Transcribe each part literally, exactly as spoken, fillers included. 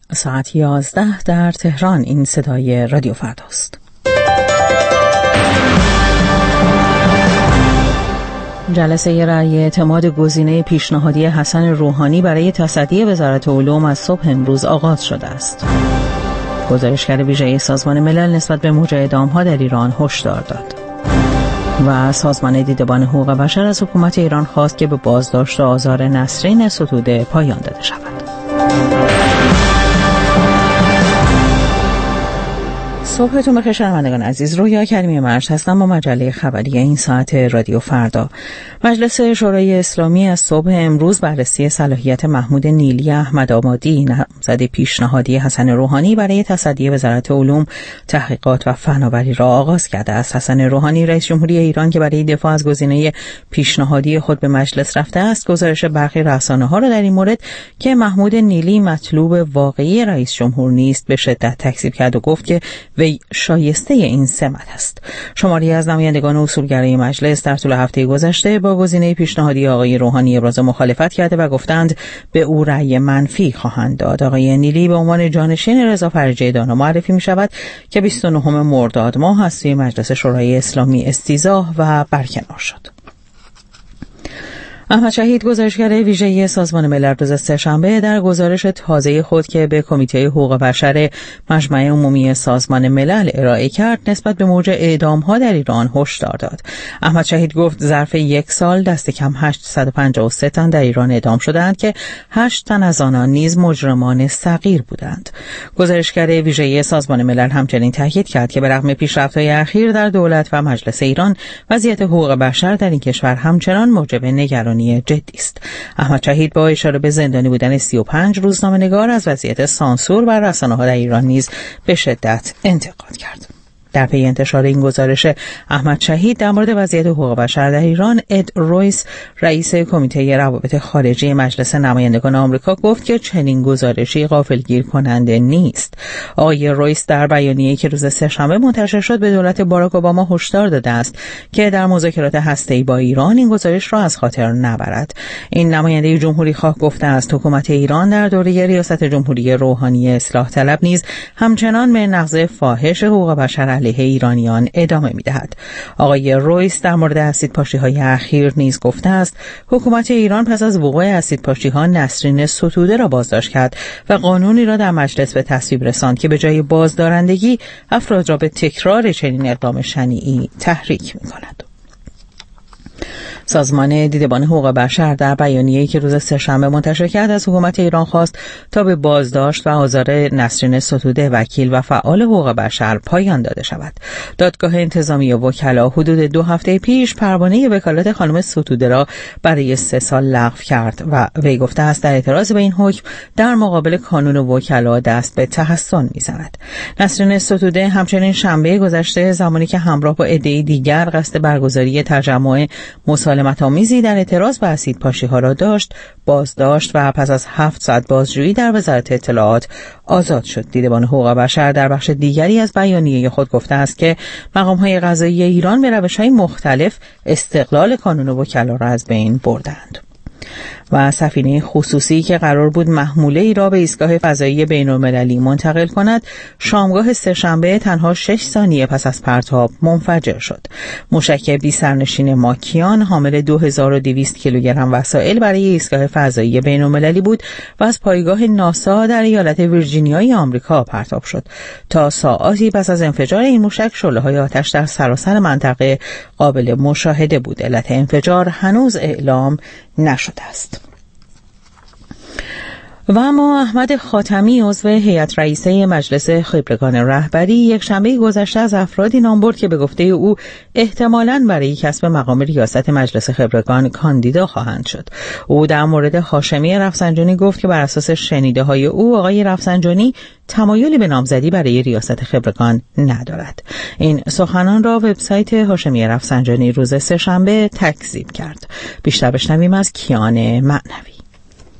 ساعت یازده در تهران. این صدای رادیو فرداست. جلسه رأی اعتماد گزینه پیشنهادی حسن روحانی برای تصدی وزارت علوم از صبح امروز آغاز شده است. گزارشگر ویژه سازمان ملل نسبت به موج اعدام‌ها در ایران هشدار داد. و سازمان دیدبان حقوق بشر از حکومت ایران خواست که به بازداشت و آزار نسرین ستوده پایان داده شود. صبحتون بخیر شنوندگان عزیز. رویا کریمی مرج هستم با مجله خبری این ساعت رادیو فردا. مجلس شورای اسلامی از صبح امروز بررسی صلاحیت محمود نیلی احمدآبادی نامزد پیشنهادی حسن روحانی برای تصدی وزارت علوم، تحقیقات و فناوری را آغاز کرده است. حسن روحانی رئیس جمهوری ایران که برای دفاع از گزینه پیشنهادی خود به مجلس رفته است، گزارش برخی رسانه‌ها را در این مورد که محمود نیلی مطلوب واقعی رئیس جمهور نیست به شدت تکذیب کرد و گفت که وی شایسته این سمت است. شماری از نمایندگان اصولگرای مجلس در طول هفته گذشته با گزینه پیشنهادی آقای روحانی ابراز مخالفت کرده و گفتند به او رأی منفی خواهند داد. آقای نیلی به عنوان جانشین رضا فرجه دانا معرفی می شود که بیست و نهم مرداد ماه از سوی مجلس شورای اسلامی استیضاح و برکنار شد. احمد شهید گزارشگر ویژه سازمان ملل روز سه‌شنبه در گزارش تازه خود که به کمیته حقوق بشر مجمع عمومی سازمان ملل ارائه کرد نسبت به موج اعدام‌ها در ایران هشدار داد. احمد شهید گفت ظرف یک سال دست کم هشتصد و پنجاه و سه تن در ایران اعدام شدند که هشت تن از آنان نیز مجرمان صغیر بودند. گزارشگر ویژه سازمان ملل همچنین تاکید کرد که به رغم پیشرفت‌های اخیر در دولت و مجلس ایران، وضعیت حقوق بشر در این کشور همچنان موجب نگرانی جدی است. احمد شهید با اشاره به زندانی بودن سی و پنج روزنامه‌نگار از وضعیت سانسور بر رسانه‌ها در ایران نیز به شدت انتقاد کرد. در پی انتشار این گزارش احمد شهید در مورد وضعیت حقوق بشر در ایران، اد رویس رئیس کمیته روابط خارجی مجلس نمایندگان آمریکا گفت که چنین گزارشی غافلگیر کننده نیست. آقای رویس در بیانیه‌ای که روز سه‌شنبه منتشر شد به دولت باراک اوباما هشدار داده است که در مذاکرات هسته‌ای با ایران این گزارش را از خاطر نبرد. این نماینده جمهوری خواه گفته است حکومت ایران در دوره ریاست جمهوری روحانی اصلاح طلب نیز همچنان به نقض فاحش حقوق بشر علیه ایرانیان ادامه می‌دهد. آقای رویس در مورد اسیدپاشی‌های اخیر نیز گفته است حکومت ایران پس از وقوع اسیدپاشی‌ها نسرین ستوده را بازداشت کرد و قانونی را در مجلس به تصویب رساند که به جای بازدارندگی افراد را به تکرار چنین اقدام شنیعی تحریک می‌کند. سازمان دیدبان حقوق بشر در بیانیه‌ای که روز سه‌شنبه منتشر کرد از حکومت ایران خواست تا به بازداشت و آزار نسرین ستوده وکیل و فعال حقوق بشر پایان داده شود. دادگاه انتظامی وکلا حدود دو هفته پیش پروانه وکالت خانم ستوده را برای سه سال لغو کرد و وی گفته است در اعتراض به این حکم در مقابل کانون وکلا دست به تحسن می‌زند. نسرین ستوده همچنین شنبه گذشته زمانی که همراه با عده‌ای دیگر قصد برگزاری تجمع مسالمت‌آمیزی در اعتراض به اسیدپاشی‌ها را داشت، بازداشت و پس از هفت ساعت بازجویی در وزارت اطلاعات آزاد شد. دیدبان حقوق بشر در بخش دیگری از بیانیه خود گفته است که مقام‌های قضایی ایران به روش‌های مختلف استقلال کانون وکلا را از بین بردند. و سفینه خصوصی که قرار بود محموله ای را به ایستگاه فضایی بین‌المللی منتقل کند، شامگاه سه‌شنبه تنها شش ثانیه پس از پرتاب منفجر شد. موشک بی سرنشین ماکیان حامل دو هزار و دویست کیلوگرم وسایل برای ایستگاه فضایی بین‌المللی بود و از پایگاه ناسا در ایالت ویرجینیای آمریکا پرتاب شد. تا ساعاتی پس از انفجار این موشک شعله‌های آتش در سراسر منطقه قابل مشاهده بود. علت انفجار هنوز اعلام نشده است. و اما احمد خاتمی عضو هیئت رئیسه مجلس خبرگان رهبری یک شنبه گذشته از افرادی نام برد که به گفته او احتمالاً برای کسب مقام ریاست مجلس خبرگان کاندیدا خواهند شد. او در مورد هاشمی رفسنجانی گفت که بر اساس شنیده‌های او آقای رفسنجانی تمایلی به نامزدی برای ریاست خبرگان ندارد. این سخنان را وبسایت هاشمی رفسنجانی روز سه‌شنبه تکذیب کرد. بیشتر بشنویم از کیان معنوی.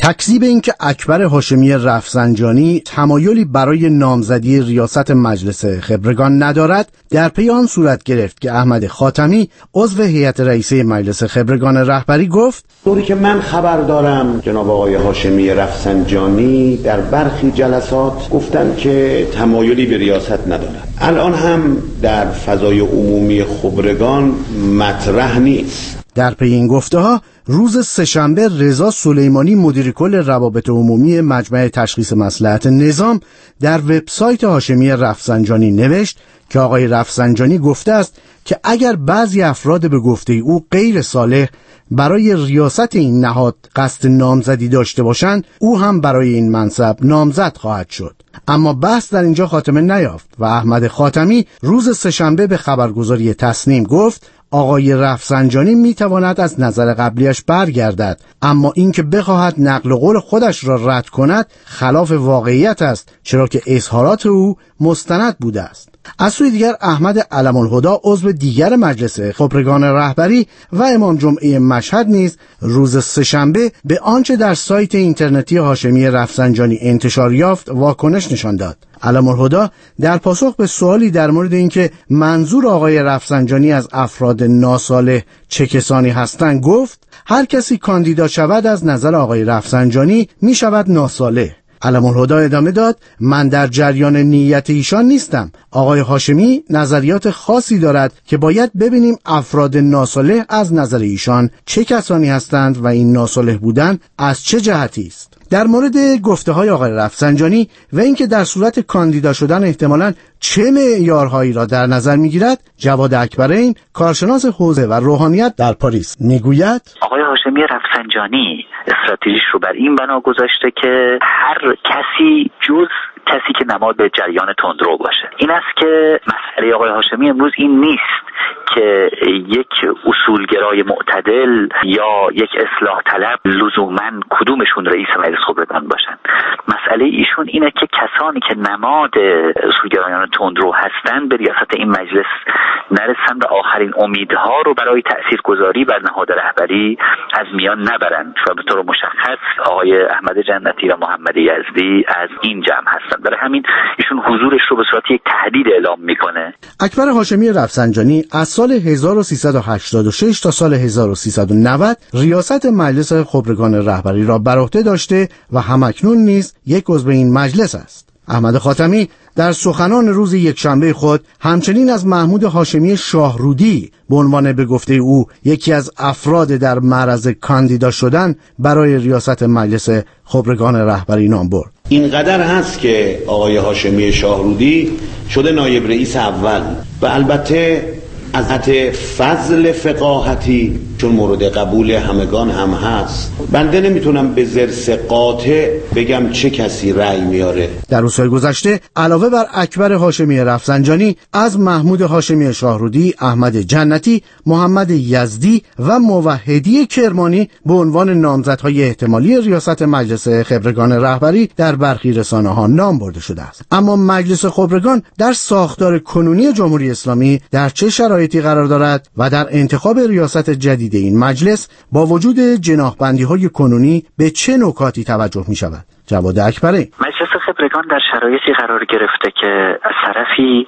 تکذیب این که اکبر هاشمی رفسنجانی تمایلی برای نامزدی ریاست مجلس خبرگان ندارد در پی آن صورت گرفت که احمد خاتمی عضو هیئت رئیسه مجلس خبرگان رهبری گفت طوری که من خبر دارم جناب آقای هاشمی رفسنجانی در برخی جلسات گفتن که تمایلی به ریاست ندارد. الان هم در فضای عمومی خبرگان مطرح نیست. در پی این گفته ها روز سه‌شنبه رضا سلیمانی مدیر کل روابط عمومی مجمع تشخیص مصلحت نظام در وبسایت هاشمی رفسنجانی نوشت که آقای رفسنجانی گفته است که اگر بعضی افراد به گفته او غیر صالح برای ریاست این نهاد قصد نامزدی داشته باشند او هم برای این منصب نامزد خواهد شد. اما بحث در اینجا خاتمه نیافت و احمد خاتمی روز سه‌شنبه به خبرگزاری تسنیم گفت آقای رفسنجانی میتواند از نظر قبلیش برگردد، اما اینکه بخواهد نقل قول خودش را رد کند خلاف واقعیت است، چرا که اظهارات او مستند بوده است. از سوی دیگر احمد علم الهدی عضو دیگر مجلس خبرگان رهبری و امام جمعه مشهد نیز روز سه‌شنبه به آنچه در سایت اینترنتی هاشمی رفسنجانی انتشار یافت واکنش نشان داد. علم الهدی در پاسخ به سوالی در مورد اینکه منظور آقای رفسنجانی از افراد ناصالح چه کسانی هستند گفت هر کسی کاندیدا شود از نظر آقای رفسنجانی می شود ناصالح. علم الهدی ادامه داد من در جریان نیت ایشان نیستم. آقای هاشمی نظریات خاصی دارد که باید ببینیم افراد ناصالح از نظر ایشان چه کسانی هستند و این ناصالح بودن از چه جهتی است. در مورد گفته های آقای رفسنجانی و اینکه در صورت کاندیدا شدن احتمالاً چه معیارهایی را در نظر میگیرد جواد اکبرین کارشناس حوزه و روحانیت در پاریس میگوید آقای هاشمی رفسنجانی استراتژیش رو بر این بنا گذاشته که هر کسی جز کسی که نماد به جریان تندرو باشه. این است که مسئله آقای هاشمی امروز این نیست که یک اصولگرای معتدل یا یک اصلاح طلب لزوماً کدومشون رئیس مجلس خبرگان باشن. مسئله ایشون اینه که کسانی که نماد اصولگرایان تندرو هستن به ریاست این مجلس نرسن و آخرین امیدها رو برای تاثیرگذاری بر نهاد رهبری از میان نبرن و به طور مشخص آقای احمد جنتی و محمد یزدی از این جمع هستن. برای همین ایشون حضورش رو به صورت یک تهدید اعلام میکنه. اکبر هاشمی رفسنجانی از سال هزار و سیصد و هشتاد و شش تا سال هزار و سیصد و نود ریاست مجلس خبرگان رهبری را بر عهده داشته و همکنون نیز یک عضو این مجلس است. احمد خاتمی در سخنان روز یکشنبه خود همچنین از محمود هاشمی شاهرودی به عنوان به گفته او یکی از افراد در معرض کاندیدا شدن برای ریاست مجلس خبرگان رهبری نام برد. اینقدر هست که آقای هاشمی شاهرودی شده نایب رئیس اول و البته از حد فضل فقاهتی چون مورد قبول همگان هم هست بنده نمیتونم به ضرس قاطع بگم چه کسی رأی میاره. در روزهای گذشته علاوه بر اکبر هاشمی رفسنجانی از محمود هاشمی شاهرودی، احمد جنتی، محمد یزدی و موحدی کرمانی به عنوان نامزدهای احتمالی ریاست مجلس خبرگان رهبری در برخی رسانه‌ها نام برده شده است. اما مجلس خبرگان در ساختار کنونی جمهوری اسلامی در چه شرایطی قرار دارد و در انتخاب ریاست جدید این مجلس با وجود جناحبندی‌های کنونی به چه نکاتی توجه می‌شود؟ جواد اکبری مجلس خبرگان در شرایطی قرار گرفته که از طرفی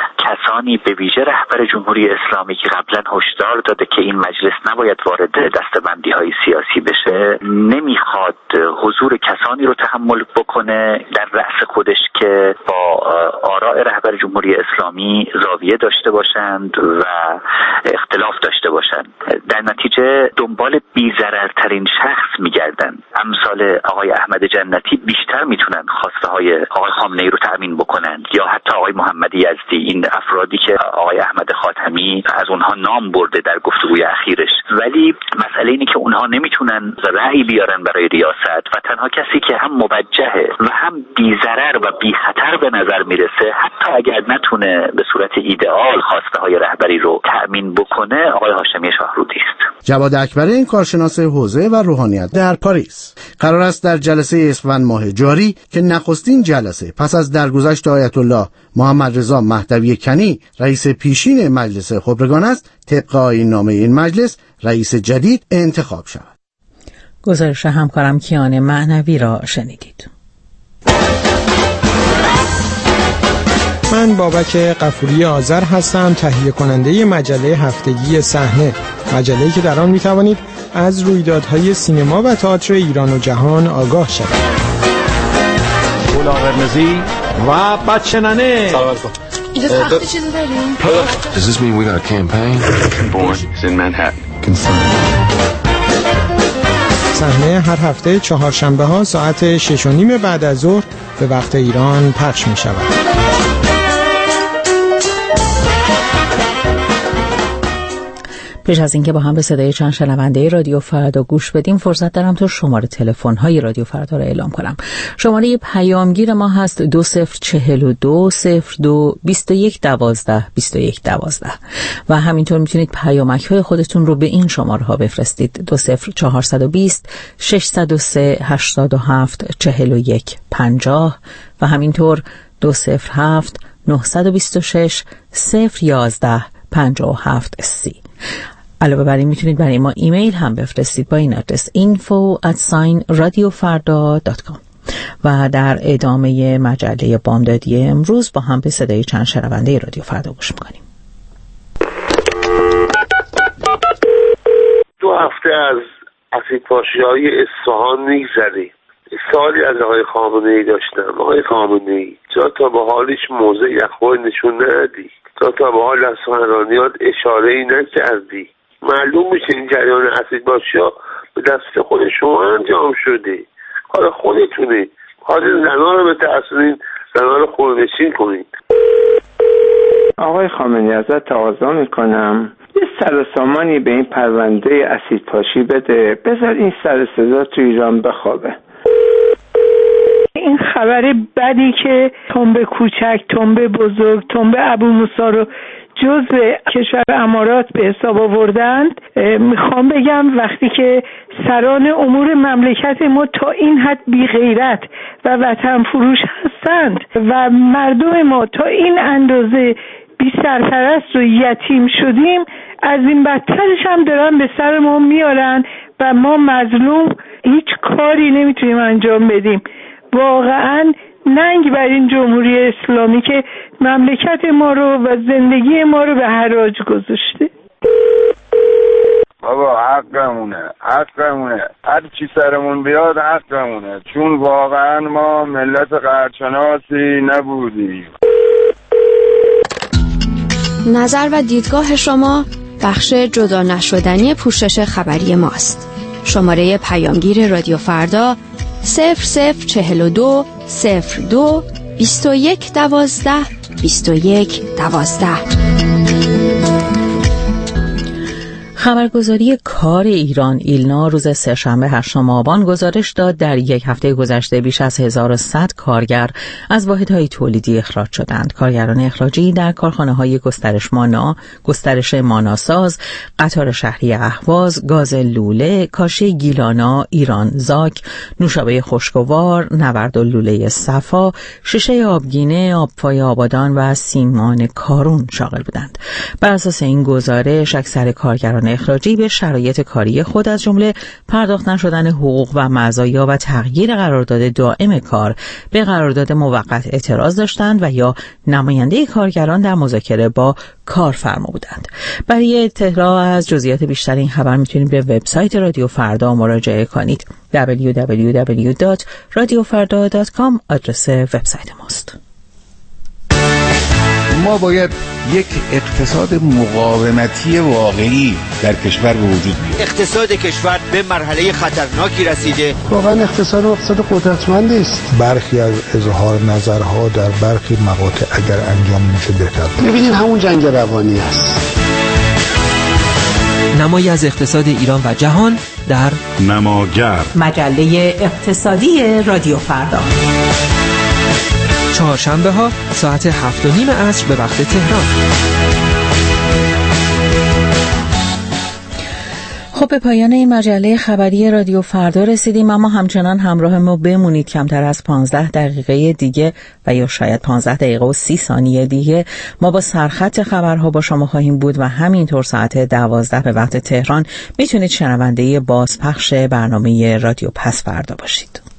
کسانی به ویژه رهبر جمهوری اسلامی که قبلا هشدار داده که این مجلس نباید وارد دسته‌بندی‌های سیاسی بشه نمیخواد حضور کسانی رو تحمل بکنه در رأس خودش که با آراء رهبر جمهوری اسلامی زاویه داشته باشند و اختلاف داشته باشند. در نتیجه دنبال بی‌ضررترین شخص میگردن. امثال آقای احمد جنتی بیشتر میتونن خواسته های آقای خامنه‌ای رو تأمین بکنن یا حتی آقای محمد یزدی، این افرادی که آقای احمد خاتمی از اونها نام برده در گفتگوی اخیرش. ولی مسئله اینه که اونها نمیتونن رأی بیارن برای ریاست و تنها کسی که هم موجهه و هم بی‌ضرر و بی‌خطر به نظر میرسه حتی اگر نتونه به صورت ایدئال خواسته های رهبری رو تأمین بکنه آقای هاشمی شاهرودی است. جواد اکبری کارشناس حوزه و روحانیت در پاریس قرار است در جلسه اسفند ماه جاری که نخستین جلسه پس از درگذشت آیت الله محمد رضا مهدوی کنی رئیس پیشین مجلس خبرگان است طبق آیین نامه این مجلس رئیس جدید انتخاب شود. گزارش همکارم کیان معنوی را شنیدید. من بابک غفوری آذر هستم، تهیه کننده مجله هفتگی صحنه، مجله‌ای که در آن می‌توانید از رویدادهای سینما و تئاتر ایران و جهان آگاه شوید. گل قرمزی و بچه ننه. سلام علیکم. اینجا تخت چیزی داریم؟ Does this mean we got a campaign? Born in Manhattan. Confirmed. صحنه هر هفته چهارشنبه ها ساعت شش و نیم بعد از ظهر به وقت ایران پخش می شود. پیش از اینکه با هم به صدای چند شنونده رادیو فردا گوش بدیم، فرصت دارم تا شماره تلفن های رادیو فردا را اعلام کنم. شماره پیامگیر ما هست دو صفر چهل و دو صفر دو بیست و یک دوازده بیست و یک دوازده و همینطور میتونید پیامک های خودتون رو به این شماره ها بفرستید: دو صفر چهارصد و بیست ششصد و سه هشتاد و هفت چهل و یک پنجاه و همینطور دو صفر هفت نهصد و بیست و شش صفر یازده پنجاه و هفت سی. علاوه بر این میتونید برای ما ایمیل هم بفرستید با این آدرس info at radiofarda dot com. و در ادامه مجله بامدادی امروز با هم به صدای چند شنونده رادیو فردا گوش میکنیم. دو هفته از اسیدپاشی‌های اصفهان میگذریم. سالی از آقای خامنه‌ای داشتم. آقای خامنه‌ای جا تا به حالش موضع یخوای نشون ندی، تا تا به حال از سخنرانیات اشاره‌ای نکردی. معلوم میشه این جریان اسیدپاشی‌ها به دست خود شما انجام شده. کار خودتونه. کار زنها رو به تحصیل زنها رو خورنشین کنید. آقای خامنه‌ای ازت تقاضا میکنم یه سر و سامانی به این پرونده اسیدپاشی بده، بذار این سر صدا تو ایران بخوابه. این خبر بدی که تنبه کوچک، تنبه بزرگ، تنبه ابو موسی رو جزء کشور امارات به حساب آوردند، میخوام بگم وقتی که سران امور مملکت ما تا این حد بی غیرت و وطن فروش هستند و مردم ما تا این اندازه بی سرپرست و یتیم شدیم، از این بدترش هم دارن به سر ما میارن و ما مظلوم هیچ کاری نمیتونیم انجام بدیم. واقعا ننگ بر این جمهوری اسلامی که مملکت ما رو و زندگی ما رو به حراج گذاشته. بابا حقمونه حقمونه هر چی سرمون بیاد حقمونه، چون واقعا ما ملت قدرشناسی نبودیم. نظر و دیدگاه شما بخش جدا نشدنی پوشش خبری ماست. شماره پیامگیر رادیو فردا صفر صفر چهل و دو صفر دو بیست و یک دوازده بیست و یک دوازده. خبرگزاری کار ایران ایلنا روز سه‌شنبه هشتم آبان گزارش داد در یک هفته گذشته بیش از هزار و صد کارگر از واحدهای تولیدی اخراج شدند. کارگران اخراجی در کارخانه‌های گسترش مانا، گسترش ماناساز، قطار شهری اهواز، گاز لوله، کاشی گیلانا، ایران زاک، نوشابه خشکوار، نورد و لوله صفا، شیشه آبگینه، آبفای آبادان و سیمان کارون شاغل بودند. بر اساس این گزارش اکثر کارگران اخراجی به شرایط کاری خود از جمله پرداخت نشدن حقوق و مزایا و تغییر قرارداد دائم کار به قرارداد موقت اعتراض داشتند و یا نماینده کارگران در مذاکره با کارفرما بودند. برای اطلاع از جزئیات بیشتر این خبر میتونید به وبسایت رادیو فردا مراجعه کنید. دبلیو دبلیو دبلیو دات رادیو فردا دات کام آدرس وبسایت ماست. ما باید یک اقتصاد مقاومتی واقعی در کشور به وجود بیاریم. اقتصاد کشور به مرحله خطرناکی رسیده. واقعا اقتصاد اقتصاد قدرتمندی است. برخی از اظهار نظرها در برخی مقاطع اگر انجام میشه بهتر. ببینید همون جنگ روانی است. نمایی از اقتصاد ایران و جهان در نماگر، مجله اقتصادی رادیو فردا، چهارشنبه ها ساعت هفت و نیم عصر به وقت تهران. خب به پایان این مجله خبری رادیو فردا رسیدیم، اما همچنان همراه ما بمونید. کمتر از پانزده دقیقه دیگه و یا شاید پانزده دقیقه و سی ثانیه دیگه ما با سرخط خبرها با شما خواهیم بود و همینطور ساعت دوازده به وقت تهران میتونید شنونده بازپخش برنامه رادیو پس فردا باشید.